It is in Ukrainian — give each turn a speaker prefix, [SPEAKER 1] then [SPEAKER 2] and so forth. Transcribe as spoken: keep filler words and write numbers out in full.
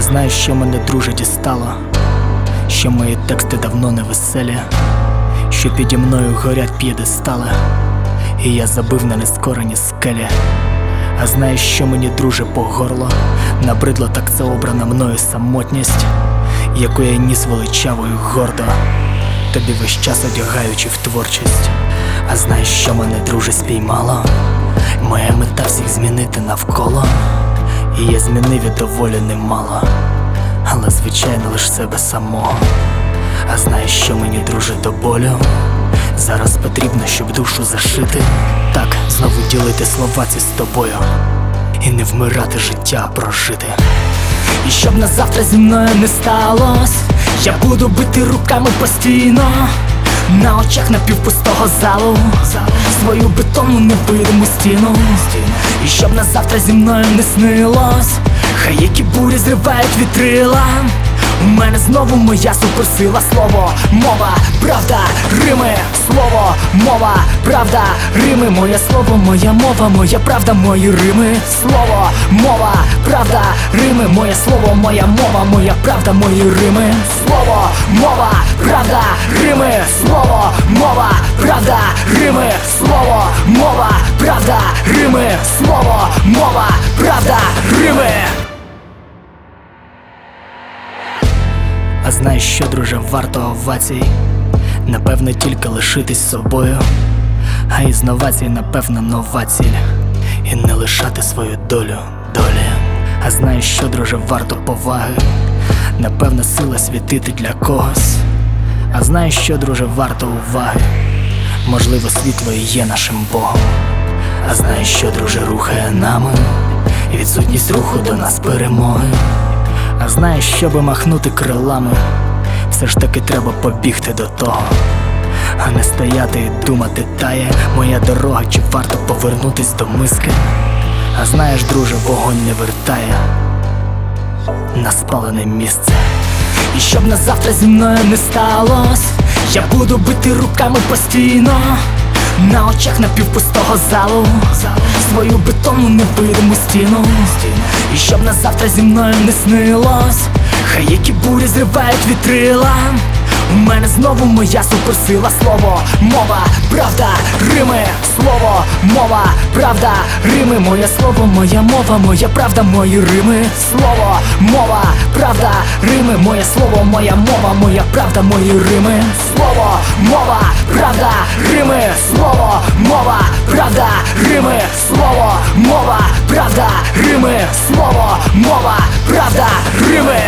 [SPEAKER 1] знаю, що мене, друже, дістало, що мої тексти давно не веселі, що піді мною горять п'єдестали, і я забив на нескорені скелі. А знаєш, що мені, друже, по горло набридло, так це обрана мною самотність, яку я ніс величавою гордо, тобі весь час одягаючи в творчість. А знаєш, що мене, друже, спіймало? Моя мета всіх змінити навколо, і я змінив і доволі немало, але звичайно лиш себе самого. А знаєш, що мені, друже, до болю зараз потрібно, щоб душу зашити, так, знову ділити слова ці з тобою і не вмирати, життя прожити. І щоб на завтра зі мною не сталось, я буду бити руками постійно на очах напівпустого залу свою бетонну невидиму стіну. І щоб на завтра зі мною не снилось, хай які бурі зривають вітрила, у мене знову моя суперсила. Слово, мова, правда, рими. Слово, мова, правда, рими. Моє слово, моя мова, моя правда, мої рими. Слово, мова, правда, рими. Моє слово, моя мова, моя правда, мої рими. Слово, мова, правда, рими. Слово, мова, правда, рими. Слово, мова, правда, рими. Слово, мова, правда, рими. А знаєш що, друже, варто овацій, напевно, тільки лишитись собою, а із новацій, напевно, нова ціль, і не лишати свою долю долі. А знаєш що, друже, варто поваги, напевно, сила світити для когось. А знаєш що, друже, варто уваги, можливо, світло і є нашим Богом. А знаєш що, друже, рухає нами, і відсутність руху до нас перемоги. А знаєш, щоби махнути крилами, все ж таки треба побігти до того, а не стояти і думати, тає моя дорога, чи варто повернутись до миски. А знаєш, друже, вогонь не вертає на спалене місце. І щоб на завтра зі мною не сталось, я буду бити руками постійно на очах напівпустого залу свою бетонну невидиму стіну. І щоб на завтра зі мною не снилось, хай які бурі зривають вітрила, у мене знову моя суперсила. Слово, мова, правда, рими. Слово, мова, правда, рими. Моє слово, моя мова, моя правда, мої рими. Слово, мова, правда, рими. Моє слово, моя мова, моя правда, мої рими. Слово, мова, правда, рими. Слово, мова, правда, рими. Слово, мова, правда, рими. Слово, мова, правда, рими.